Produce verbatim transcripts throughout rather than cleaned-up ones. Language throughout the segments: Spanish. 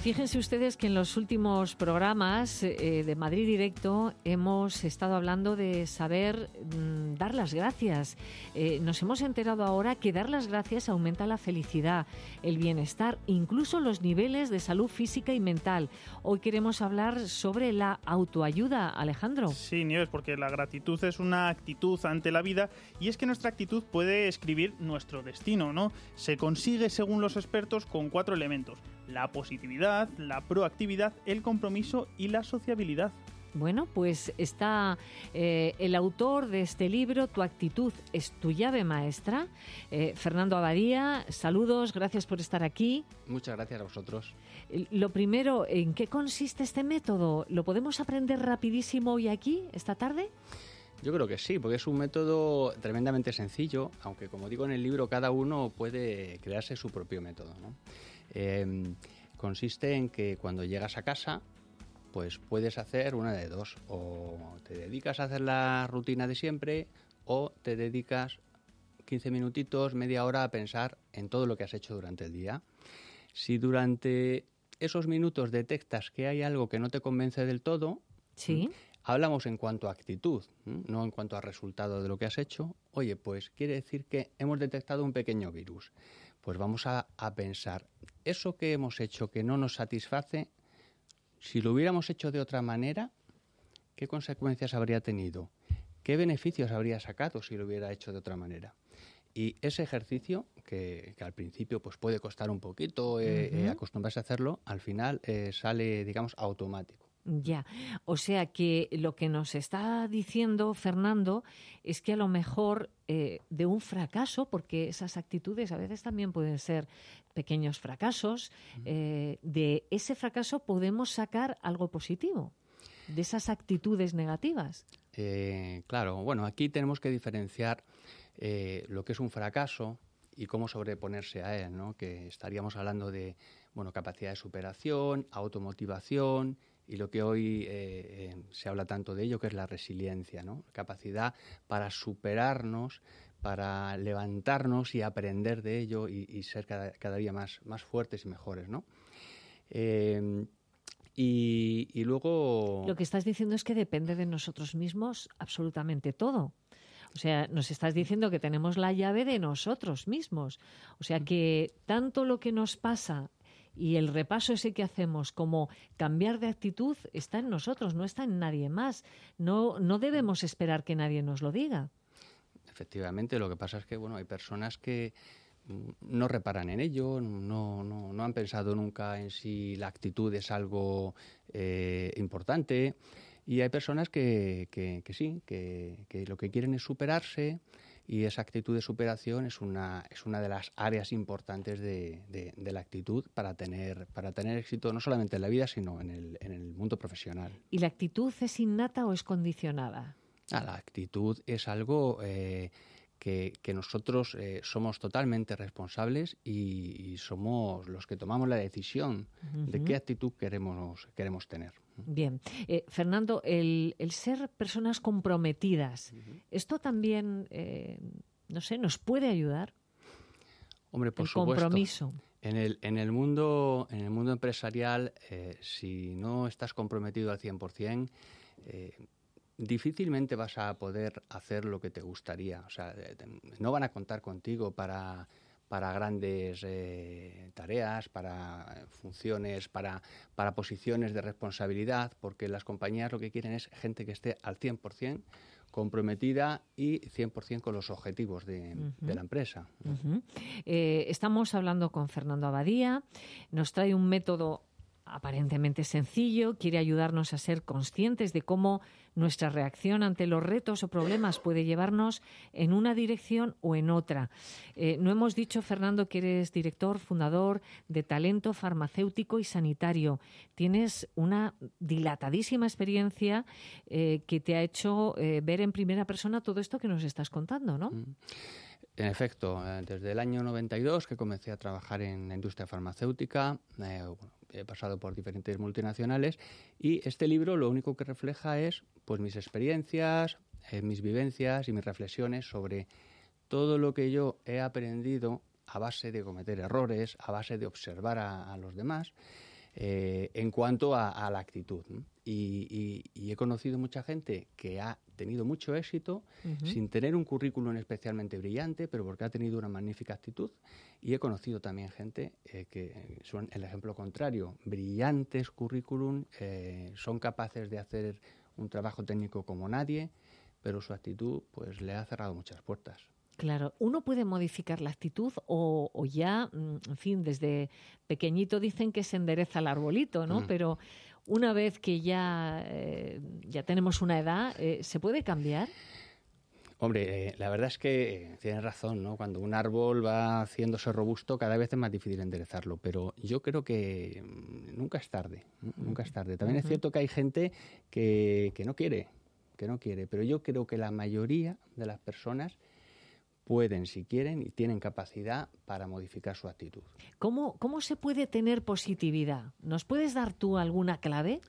Fíjense ustedes que en los últimos programas eh, de Madrid Directo hemos estado hablando de saber mm, dar las gracias. Eh, nos hemos enterado ahora que dar las gracias aumenta la felicidad, el bienestar, incluso los niveles de salud física y mental. Hoy queremos hablar sobre la autoayuda, Alejandro. Sí, Nieves, porque la gratitud es una actitud ante la vida y es que nuestra actitud puede escribir nuestro destino, ¿no? Se consigue, según los expertos, con cuatro elementos: la positividad, la proactividad, el compromiso y la sociabilidad. Bueno, pues está eh, el autor de este libro, Tu actitud es tu llave maestra, eh, Fernando Abadía. Saludos, gracias por estar aquí. Muchas gracias a vosotros. Lo primero, ¿en qué consiste este método? ¿Lo podemos aprender rapidísimo hoy aquí, esta tarde? Yo creo que sí, porque es un método tremendamente sencillo, aunque como digo en el libro, cada uno puede crearse su propio método, ¿no? Eh, consiste en que cuando llegas a casa, pues puedes hacer una de dos: o te dedicas a hacer la rutina de siempre, o te dedicas quince minutitos, media hora a pensar en todo lo que has hecho durante el día. Si durante esos minutos detectas que hay algo que no te convence del todo, sí. Hablamos en cuanto a actitud, no en cuanto a resultado de lo que has hecho. Oye, pues quiere decir que hemos detectado un pequeño virus. Pues vamos a, a pensar, eso que hemos hecho que no nos satisface, si lo hubiéramos hecho de otra manera, ¿qué consecuencias habría tenido? ¿Qué beneficios habría sacado si lo hubiera hecho de otra manera? Y ese ejercicio, que, que al principio pues puede costar un poquito eh, uh-huh. eh, acostumbrarse a hacerlo, al final eh, sale, digamos, automático. Ya, o sea que lo que nos está diciendo Fernando es que a lo mejor eh, de un fracaso, porque esas actitudes a veces también pueden ser pequeños fracasos, eh, de ese fracaso podemos sacar algo positivo, de esas actitudes negativas. Eh, claro, bueno, aquí tenemos que diferenciar eh, lo que es un fracaso y cómo sobreponerse a él, ¿no? Que estaríamos hablando de, bueno, capacidad de superación, automotivación y lo que hoy eh, eh, se habla tanto de ello, que es la resiliencia, ¿no? Capacidad para superarnos, para levantarnos y aprender de ello y, y ser cada, cada día más, más fuertes y mejores, ¿no? Eh, y, y luego... Lo que estás diciendo es que depende de nosotros mismos absolutamente todo. O sea, nos estás diciendo que tenemos la llave de nosotros mismos. O sea, que tanto lo que nos pasa y el repaso ese que hacemos como cambiar de actitud está en nosotros, no está en nadie más. No, no debemos esperar que nadie nos lo diga. Efectivamente, lo que pasa es que bueno, hay personas que no reparan en ello, no, no, no han pensado nunca en si la actitud es algo eh, importante. Y hay personas que, que, que sí, que, que lo que quieren es superarse, y esa actitud de superación es una, es una de las áreas importantes de, de, de la actitud para tener, para tener éxito no solamente en la vida, sino en el, en el mundo profesional. ¿Y la actitud es innata o es condicionada? Ah, la actitud es algo eh, que, que nosotros eh, somos totalmente responsables y, y somos los que tomamos la decisión uh-huh. de qué actitud queremos, queremos tener. Bien. Eh, Fernando, el, el ser personas comprometidas, uh-huh. ¿esto también, eh, no sé, nos puede ayudar? Hombre, por el supuesto. Compromiso. En el, en el mundo, en el mundo empresarial, eh, si no estás comprometido al cien por ciento, eh, difícilmente vas a poder hacer lo que te gustaría. O sea, no van a contar contigo para... para grandes eh, tareas, para funciones, para, para posiciones de responsabilidad, porque las compañías lo que quieren es gente que esté al cien por ciento comprometida y cien por ciento con los objetivos de, uh-huh. de la empresa. Uh-huh. Eh, estamos hablando con Fernando Abadía, nos trae un método aparentemente sencillo, quiere ayudarnos a ser conscientes de cómo nuestra reacción ante los retos o problemas puede llevarnos en una dirección o en otra. Eh, no hemos dicho, Fernando, que eres director, fundador de Talento Farmacéutico y Sanitario. Tienes una dilatadísima experiencia eh, que te ha hecho eh, ver en primera persona todo esto que nos estás contando, ¿no? Mm. En efecto, desde el año noventa y dos que comencé a trabajar en la industria farmacéutica, eh, bueno, he pasado por diferentes multinacionales y este libro lo único que refleja es pues mis experiencias, eh, mis vivencias y mis reflexiones sobre todo lo que yo he aprendido a base de cometer errores, a base de observar a, a los demás eh, en cuanto a, a la actitud, ¿no? Y, y, y he conocido mucha gente que ha tenido mucho éxito uh-huh. sin tener un currículum especialmente brillante, pero porque ha tenido una magnífica actitud. Y he conocido también gente eh, que son el ejemplo contrario, brillantes currículum, eh, son capaces de hacer un trabajo técnico como nadie, pero su actitud pues le ha cerrado muchas puertas. Claro, ¿uno puede modificar la actitud o, o ya, en fin, desde pequeñito dicen que se endereza el arbolito, ¿no? Mm. Pero una vez que ya, eh, ya tenemos una edad, eh, ¿se puede cambiar? Hombre, eh, la verdad es que eh, tienes razón, ¿no? Cuando un árbol va haciéndose robusto, cada vez es más difícil enderezarlo, pero yo creo que mmm, nunca es tarde, ¿no? Nunca es tarde. También uh-huh. es cierto que hay gente que, que no quiere, que no quiere, pero yo creo que la mayoría de las personas pueden, si quieren, y tienen capacidad para modificar su actitud. ¿Cómo, cómo se puede tener positividad? ¿Nos puedes dar tú alguna clave?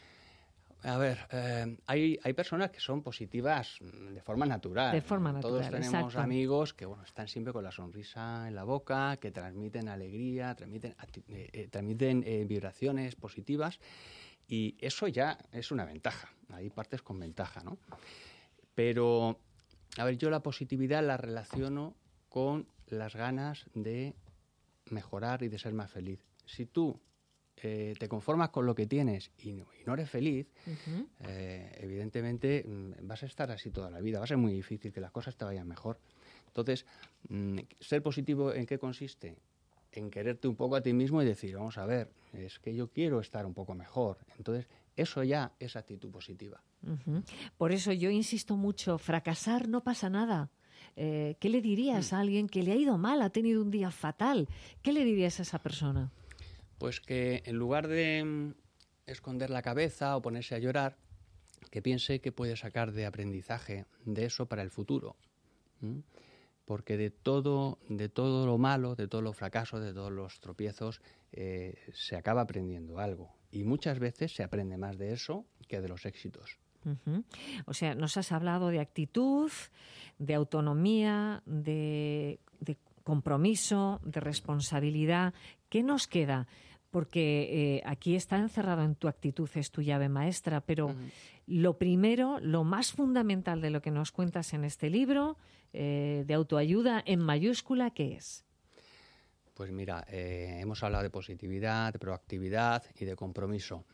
A ver, eh, hay, hay personas que son positivas de forma natural. De forma natural, Todos tenemos exacto. amigos que bueno, están siempre con la sonrisa en la boca, que transmiten alegría, transmiten, eh, eh, transmiten eh, vibraciones positivas, y eso ya es una ventaja. Hay partes con ventaja, ¿no? Pero, a ver, yo la positividad la relaciono con las ganas de mejorar y de ser más feliz. Si tú Eh, te conformas con lo que tienes y no, y no eres feliz, uh-huh. eh, evidentemente mm, vas a estar así toda la vida, va a ser muy difícil que las cosas te vayan mejor. Entonces, mm, ser positivo, ¿en qué consiste? En quererte un poco a ti mismo y decir, vamos a ver, es que yo quiero estar un poco mejor. Entonces, eso ya es actitud positiva. Uh-huh. Por eso yo insisto mucho, fracasar no pasa nada. Eh, ¿Qué le dirías mm. a alguien que le ha ido mal, ha tenido un día fatal? ¿Qué le dirías a esa persona? Pues que en lugar de esconder la cabeza o ponerse a llorar, que piense que puede sacar de aprendizaje de eso para el futuro. ¿Mm? Porque de todo, de todo lo malo, de todos los fracasos, de todos los tropiezos, eh, se acaba aprendiendo algo. Y muchas veces se aprende más de eso que de los éxitos. Uh-huh. O sea, nos has hablado de actitud, de autonomía, de, de compromiso, de responsabilidad. ¿Qué nos queda? Porque eh, aquí está encerrado en tu actitud, es tu llave maestra, pero uh-huh. lo primero, lo más fundamental de lo que nos cuentas en este libro, eh, de autoayuda en mayúscula, ¿qué es? Pues mira, eh, hemos hablado de positividad, de proactividad y de compromiso.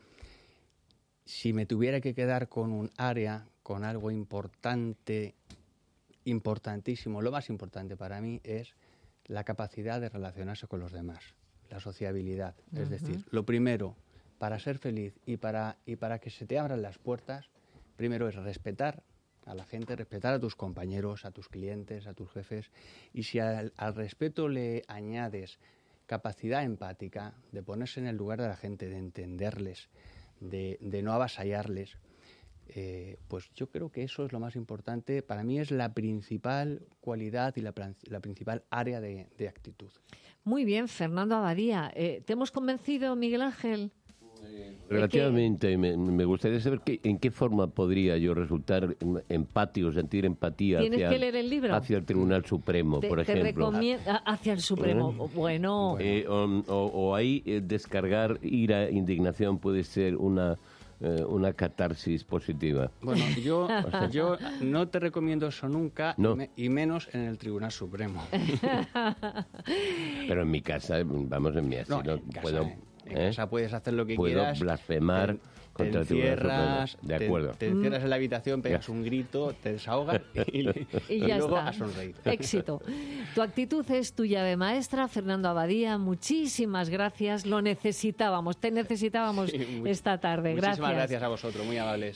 Si me tuviera que quedar con un área, con algo importante, importantísimo, lo más importante para mí es la capacidad de relacionarse con los demás. La sociabilidad, es uh-huh. decir, lo primero para ser feliz y para, y para que se te abran las puertas, primero es respetar a la gente, respetar a tus compañeros, a tus clientes, a tus jefes, y si al, al respeto le añades capacidad empática, de ponerse en el lugar de la gente, de entenderles, de, de no avasallarles, Eh, pues yo creo que eso es lo más importante. Para mí es la principal cualidad y la, la principal área de, de actitud. Muy bien, Fernando Abadía. Eh, ¿Te hemos convencido, Miguel Ángel? Eh, relativamente. Me, me gustaría saber que, en qué forma podría yo resultar empático, sentir empatía ¿Tienes hacia, que leer el libro? hacia el Tribunal Supremo, te, por ejemplo. Te recomiendo hacia el Supremo. ¿Eh? Bueno. Eh, o, o, o ahí eh, descargar ira, indignación puede ser una... una catarsis positiva. Bueno, yo, o sea, yo no te recomiendo eso nunca, no. y menos en el Tribunal Supremo. Pero en mi casa, vamos, en mi asilo, no, en casa, puedo... En ¿eh? casa puedes hacer lo que puedo quieras. Puedo blasfemar te, contra te el encierras, Tribunal Supremo. De acuerdo. Te, te encierras en la habitación, pegas un grito, te desahogas y, y, y ya luego está. a sonreír. Éxito. Tu actitud es tu llave maestra, Fernando Abadía. Muchísimas gracias. Lo necesitábamos, te necesitábamos sí, esta tarde. Muchísimas gracias. gracias a vosotros, muy amables.